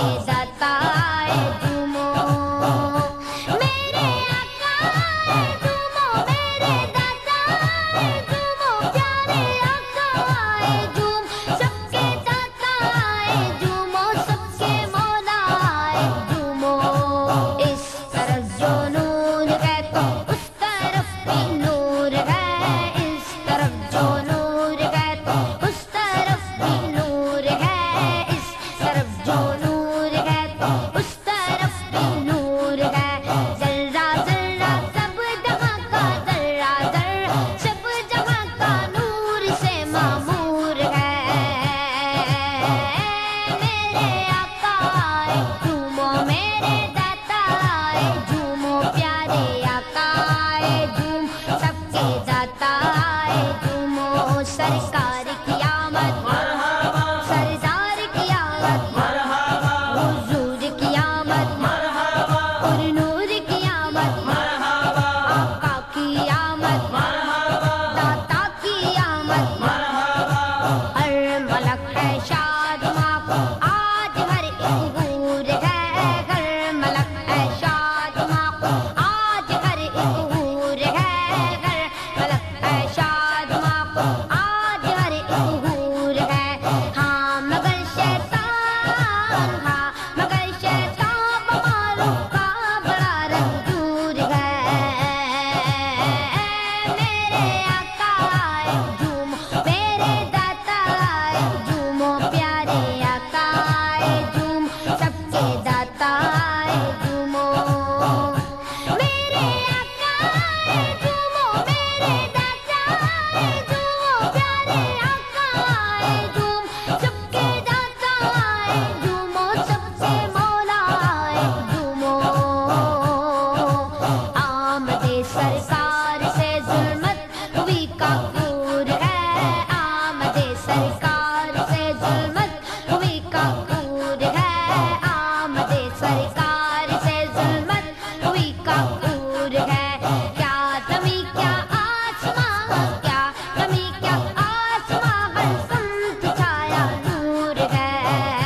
کے داتا جھومو میرے آقا جھومو میرے داتا جھومو پیارے آقا جھوم سب کے داتا جھومو سب کے مولا جھومو اس طرف جو نور ہے تو اس طرف بھی نور ہے اس طرف جو نور ہے تو اس طرف بھی نور ہے اس طرف جو نور ہے تو اس طرف بھی نور ہے ذرہ ذرہ سب جہاں کا ذرہ ذرہ سب جہاں کا نور سے معمور ہے میرے آقا جھومو میرے داتا جھومو پیارے آقا جھوم سب کے داتا جھومو سرکار کی آمد سردار کی آمد حضور کی آمد اور نور کی آمد آقا کی آمد داتا کی آمد ہر ملک ہے شاد ماں کو آج ہر ایک حور ہے ہر ملک ہے شاد ماں کو آج ہر ایک حور ہے ہر ملک ہے شاد ماں کو آج ہر ایک حور ہے ہاں مگر شیطان بمالوں کا بڑا رنجور ہے میرے آقا جھومو میرے داتا جھومو پیارے آقا جھوم سب کے داتا جھومو میرے آقا جھومو میرے داتا جھومو پیارے آقا جھوم سب کے داتا جھومو سب سے مولا جھومو آمد سرکار سے ظلمت ہوئی کافور ہے آمد سرکار سے ظلمت ہوئی کافور ہے آمد سرکار سے ظلمت ہوئی کافور ہے کیا زمین کیا آسمان کیا زمین کیا آسمان ہر سمت چھایا نور ہے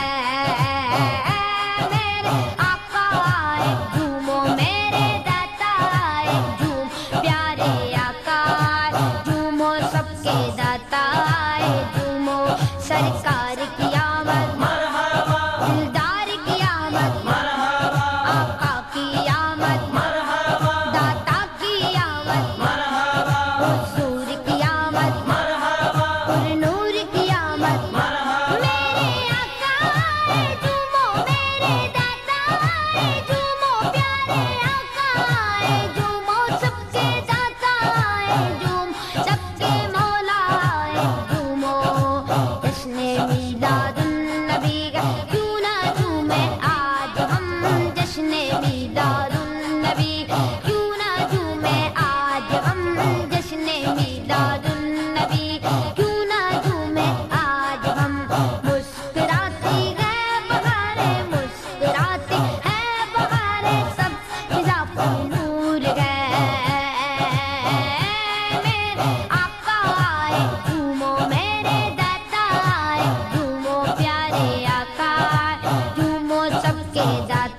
میرے آقا جھومو میرے داتا جھوم پیارے آقا جھومو سب کے داتا جھومو سرکار کی آمد دلدار کی آمد آقا کی آمد داتا کی آمد حضور کی آمد اور نور کی آمد میرے آقا جھومو میرے داتا جھومو پیارے آقا جھومو سب کے داتا جھوم سب کے مولا جھومو جشن میلاد النبی کا کیوں نہ جھومے آج ہم جشن میلاد النبی کیوں نہ جھومے آج ہم جشن میلاد النبی کیوں نہ جھومے آج ہم مسکراتی ہے بہاریں مسکراتی ہے بہاریں سب فضا پر نور ہے میرے آقا جھومو میرے داتا جھومو پیارے آقا جھومو سب کے داتا